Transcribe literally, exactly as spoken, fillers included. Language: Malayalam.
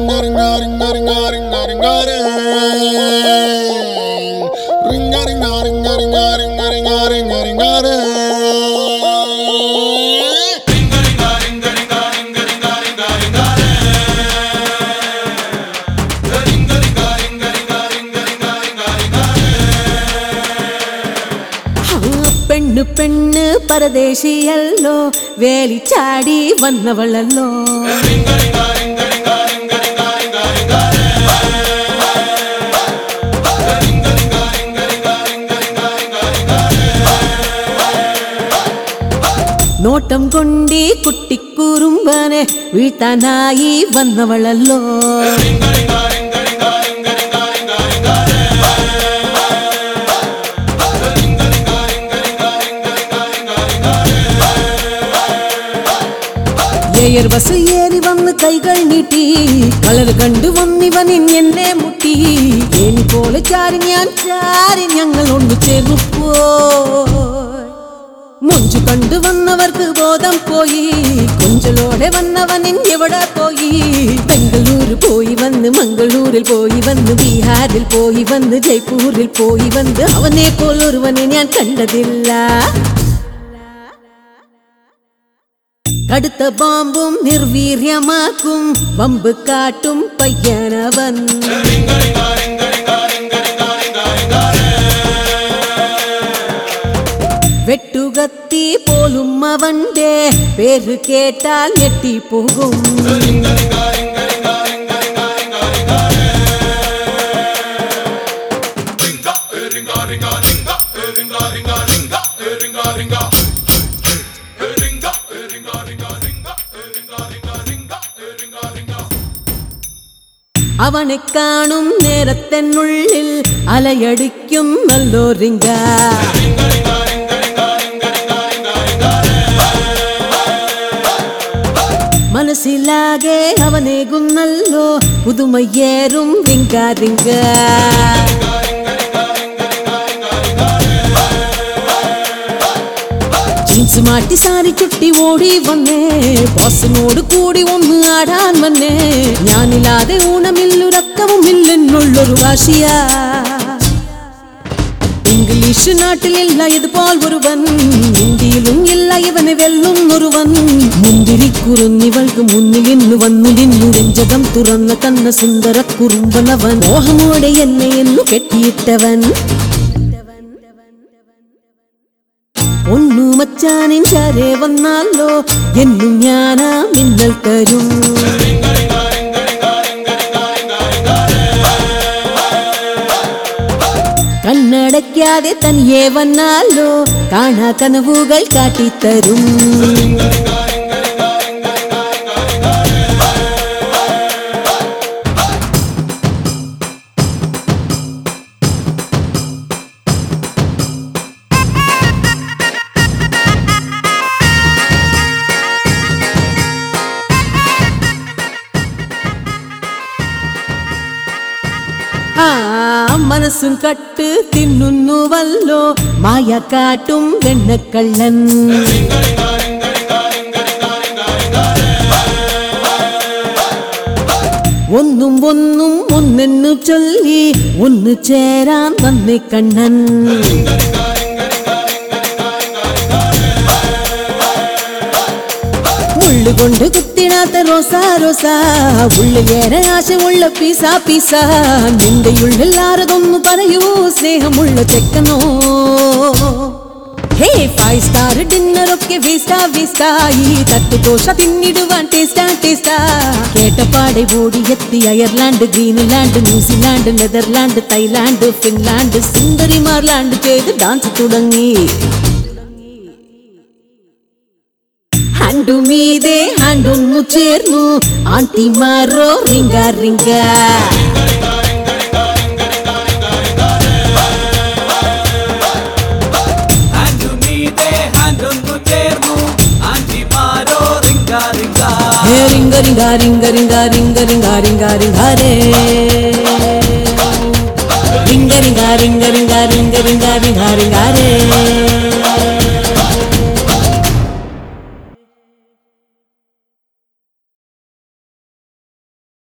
പെണ്ണു പെണ്ണ് പരദേശിയല്ലോ, വേലി ചാടി വന്നവളല്ലോ. നോട്ടം കൊണ്ടി കുട്ടിക്കുറുമ്പനെ വീഴ്ത്താനായി വന്നവളല്ലോ. ഏയർ ബസ് ഏറി വന്ന് കൈകൾ നീട്ടി, കളർ കണ്ടു വന്നിവനിൻ എന്നെ മുട്ടി. ഏനി പോലെ ചാരി ഞാൻ ചാരി ഞങ്ങൾ ഒന്നു ചേർന്നു പോയി. മുഞ്ചു കണ്ടു വന്നവർക്ക് ബോധം പോയി, കൊഞ്ചലോടെ വന്നവനിൻ എവിടെ പോയി. ബംഗളൂര് പോയി വന്ന്, മംഗളൂരിൽ പോയി വന്ന്, ബീഹാറിൽ പോയി വന്ന്, ജയ്പൂരിൽ പോയി വന്ന്, അവനെ പോലൊരുവനെ ഞാൻ കണ്ടതില്ല. കടുത്ത ബോംബും നിർവീര്യമാക്കും വമ്പ് കാട്ടും പയ്യനവൻ. വെട്ടുകത്തി പോലും അവന്റെ പേര് കേട്ടാൽ ഞെട്ടിപ്പോകും. അവനെ കാണും നേരത്തിനുള്ളിൽ അലയടിക്കും നല്ലോരിങ്ക. മനസ്സിലാകെ അവനേകുന്നല്ലോ പുതുമയേറും റിങ്ക റിങ്ക. ജീൻസ് മാറ്റി സാരി ചുട്ടി ഓടി വന്നേ, ബോസിനോട് കൂടി ഒന്ന് ആടാൻ വന്നേ. ഞാനില്ലാതെ ഊണമില്ലുറക്കവും ഇല്ലെന്നുള്ളൊരു വാശിയ. ഇംഗ്ലീഷ് നാട്ടിലില്ല ഇതുപോൽ ഒരുവൻ, ഹിന്ദിയിലും ഇല്ല ഇവനെ വെല്ലുന്നൊരുവൻ. മുന്തിരിക്കുറുന്നിവൾക്ക് മുന്നിൽ ഇന്ന് വന്നു നിന്നു, നെഞ്ചകം തുറന്ന കന്ന സുന്ദര കുറുമ്പനവൻ. മോഹമോടെ എന്നെ എന്നു കെട്ടിയിട്ടവൻ. ഒന്നു മച്ചാനിൻ ചാരെ വന്നാലോ എന്നും ഞാനാ മിന്നൽ തരും. കണ്ണടയ്ക്കാതെ തനിയെ വന്നാലോ കാണാ കനവുകൾ കാട്ടിത്തരും. ആ മനസ്സും കട്ട് തിന്നുന്നുവല്ലോ മായ കാട്ടും വെണ്ണക്കള്ളൻ. ഒന്നും ഒന്നും ഒന്നെന്നു ചൊല്ലി ഒന്ന് ചേരാൻ വന്നേ കണ്ണൻ. കൊണ്ട് കുത്തിടാത്ത റോസാ റോസാ, ഉള്ളിലേറെ ആശയുള്ള പീസാ പീസാ. നിന്റെ ഉള്ളിൽ ആരതൊന്നു പറയൂ സ്നേഹമുള്ള ചെക്കനോ. ഹേ ഫൈവ് സ്റ്റാർ ഡിന്നറൊക്കെ വേസ്റ്റാ വേസ്റ്റാ, ഈ തട്ടുദോശ തിന്നിടുവാൻ ടേസ്റ്റാ ടേസ്റ്റാ. കേട്ടപ്പാടെ ഓടിയെത്തി Ireland, Greenland, New Zealand, Netherland, Thailand, Finland, സുന്ദരിമാർ ലാൻഡ് ചെയ്ത് ഡാൻസ് തുടങ്ങി. ഹാൻഡു മീതെ ഹാൻഡൊന്നു ചേർന്നു ആന്റിമാരോ റിങ്ക റിങ്ക. రింగ రింగ రింగ రింగ రింగ రింగ రింగ రింగ రే. రింగ రింగ రింగ రింగ రింగ రింగ రింగ రింగ రే.